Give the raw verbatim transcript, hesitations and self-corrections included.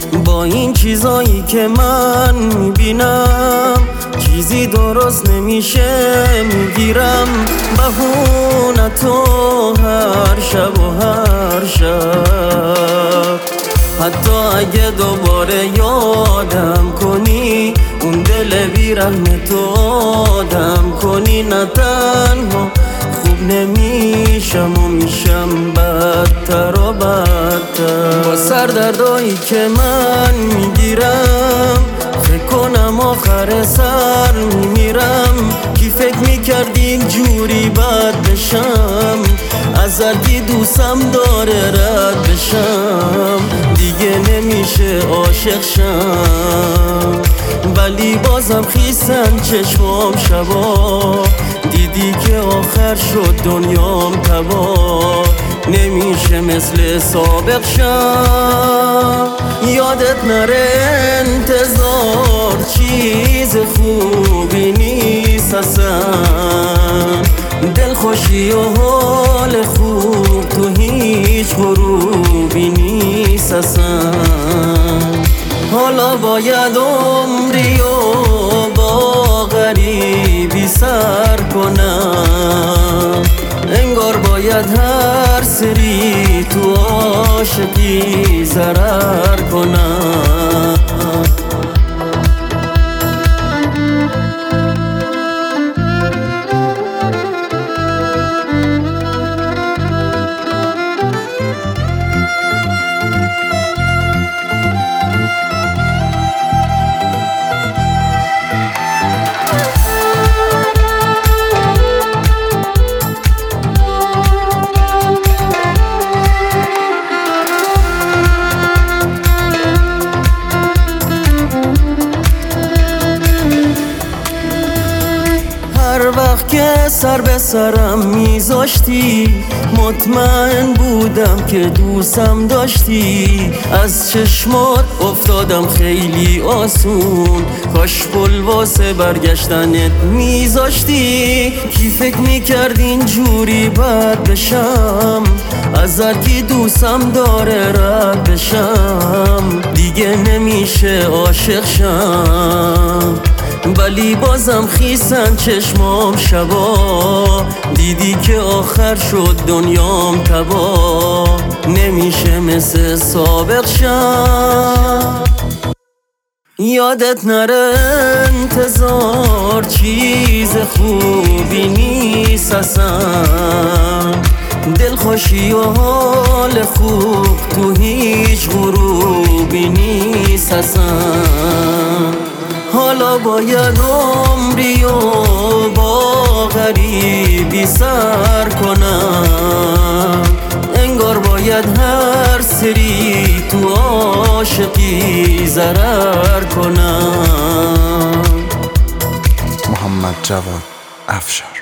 با این چیزایی که من میبینم چیزی درست نمیشه، میگیرم بهونه تو هر شب و هر شب. حتی اگه دوباره یادم کنی اون دل بیرحم تو آدم کنی، نه تنها خوب نمیشم و میشم بدتر و بدتر. با سردردایی که من میگیرم فکر کنم آخر سر میمیرم. کی فکر میکرد این جوری بد بشم، از هرکی دوستم داره رد بشم. دیگه نمیشه عاشق شم، ولی بازم خیسن چشمام شبا. دیدی که آخر شد دنیام تبا، نمیشه مثل سابق شم. یادت نره انتظار چیز خوبی نیست اصلا، دلخوشی و حال خوب تو هیچ غروبی نیست اصلا. حالا باید عمری و با غریبی سر کنم، انگار باید هر سری تو عاشقی ضرر کنم. هر وقت که سر به سرم میذاشتی مطمئن بودم که دوستم داشتی. از چشمات افتادم خیلی آسون، کاش پل واسه برگشتنت میذاشتی. کی فکر میکرد اینجوری بد بشم، از هرکی دوستم داره رد بشم. دیگه نمیشه عاشق شم، ولی بازم خیسن چشمام شبا. دیدی که آخر شد دنیام تبا، نمیشه مثل سابق شم. یادت نره انتظار چیز خوبی نیست اصلا، دلخوشی و حال خوب تو هیچ غروبی نیست اصلا. حالا باید عمری و با غریبی سر کنم، انگار باید هر سری تو عاشقی ضرر کنم. محمد جواد افشار.